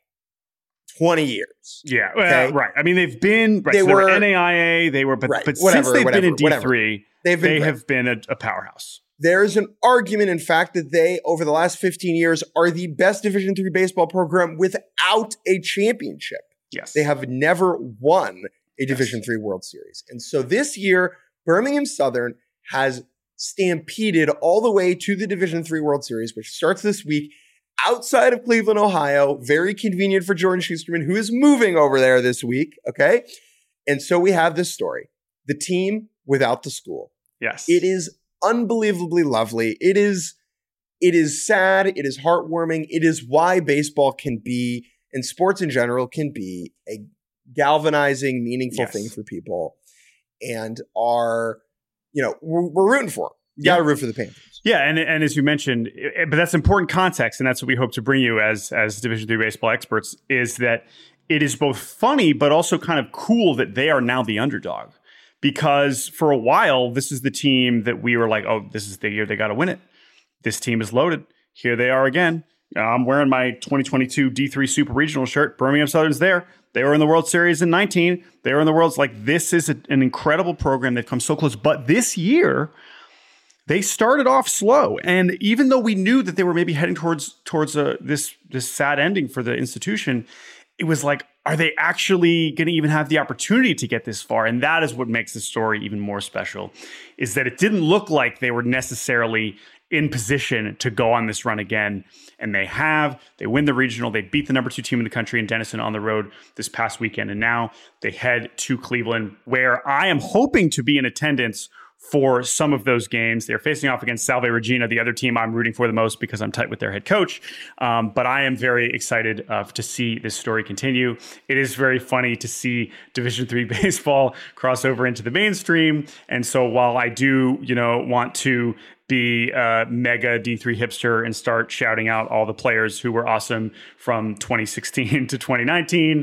20 years. Yeah, okay? Right. I mean, they've been, right, they were NAIA, they were, but since they've been in D3, they have been a powerhouse. There's an argument, in fact, that they, over the last 15 years, are the best Division III baseball program without a championship. Yes. They have never won a Division III World Series. And so this year, Birmingham Southern has stampeded all the way to the Division III World Series, which starts this week outside of Cleveland, Ohio. Very convenient for Jordan Schusterman, who is moving over there this week, okay? And so we have this story. The team without the school. Yes. It is unbelievably lovely. It is sad. It is heartwarming. It is why baseball can be, and sports in general can be, a galvanizing, meaningful thing for people, and we're rooting for them. You got to root for the Panthers. Yeah, and as you mentioned, but that's important context, and that's what we hope to bring you as Division III baseball experts, is that it is both funny but also kind of cool that they are now the underdog. Because for a while, this is the team that we were like, oh, this is the year they got to win it. This team is loaded. Here they are again. I'm wearing my 2022 D3 Super Regional shirt. Birmingham Southern's there. They were in the World Series in 19. They were in the World's. Like, this is an incredible program. They've come so close. But this year, they started off slow. And even though we knew that they were maybe heading towards this sad ending for the institution, it was like, are they actually going to even have the opportunity to get this far? And that is what makes the story even more special, is that it didn't look like they were necessarily in position to go on this run again. And they have. They win the regional. They beat the number 2 team in the country in Denison on the road this past weekend. And now they head to Cleveland, where I am hoping to be in attendance for some of those games. They're facing off against Salve Regina, the other team I'm rooting for the most because I'm tight with their head coach. But I am very excited to see this story continue. It is very funny to see Division III baseball cross over into the mainstream. And so while I do, want to be a mega D3 hipster and start shouting out all the players who were awesome from 2016 to 2019,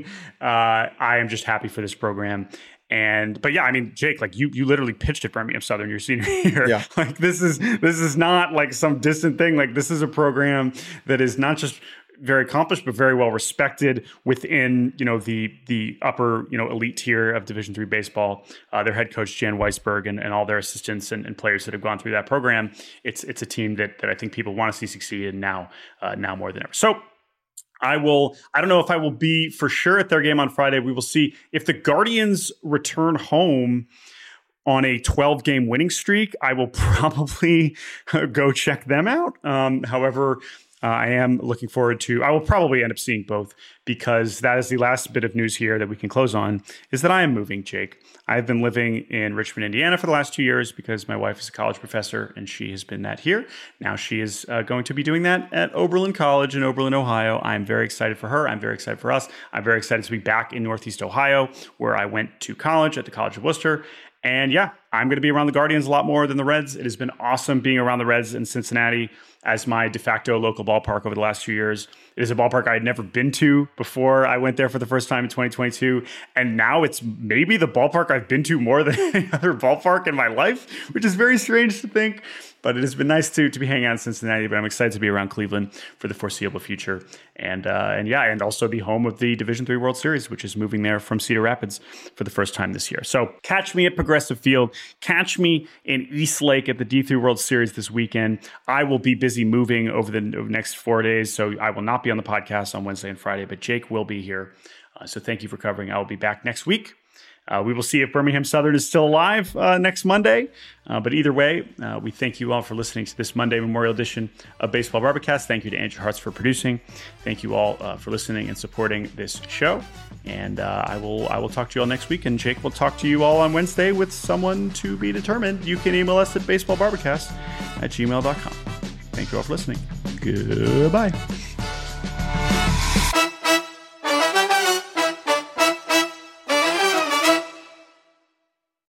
I am just happy for this program. But yeah, I mean, Jake, like you literally pitched at Birmingham Southern your senior year. Yeah. Like this is not like some distant thing. Like this is a program that is not just very accomplished, but very well respected within, the upper, elite tier of Division III baseball. Their head coach, Jan Weisberg, and all their assistants and players that have gone through that program. It's a team that I think people want to see succeed now more than ever. So I don't know if I will be for sure at their game on Friday. We will see if the Guardians return home on a 12-game winning streak. I will probably go check them out. However, I am looking forward to, I will probably end up seeing both, because that is the last bit of news here that we can close on, is that I am moving, Jake. I've been living in Richmond, Indiana for the last 2 years because my wife is a college professor and she has been that here. Now she is going to be doing that at Oberlin College in Oberlin, Ohio. I'm very excited for her. I'm very excited for us. I'm very excited to be back in Northeast Ohio, where I went to college at the College of Worcester. And yeah, I'm going to be around the Guardians a lot more than the Reds. It has been awesome being around the Reds in Cincinnati as my de facto local ballpark over the last few years. It is a ballpark I had never been to before I went there for the first time in 2022. And now it's maybe the ballpark I've been to more than any other ballpark in my life, which is very strange to think. But it has been nice to be hanging out in Cincinnati, but I'm excited to be around Cleveland for the foreseeable future. And also be home of the Division III World Series, which is moving there from Cedar Rapids for the first time this year. So catch me at Progressive Field Catch me in East Lake at the D3 World Series this weekend. I will be busy moving over the next 4 days, so I will not be on the podcast on Wednesday and Friday, but Jake will be here. So thank you for covering. I will be back next week. We will see if Birmingham Southern is still alive next Monday. But either way, we thank you all for listening to this Monday Memorial edition of Baseball Barbacast. Thank you to Andrew Hartz for producing. Thank you all for listening and supporting this show. And I will talk to you all next week. And Jake will talk to you all on Wednesday with someone to be determined. You can email us at baseballbarbacast@gmail.com. Thank you all for listening. Goodbye.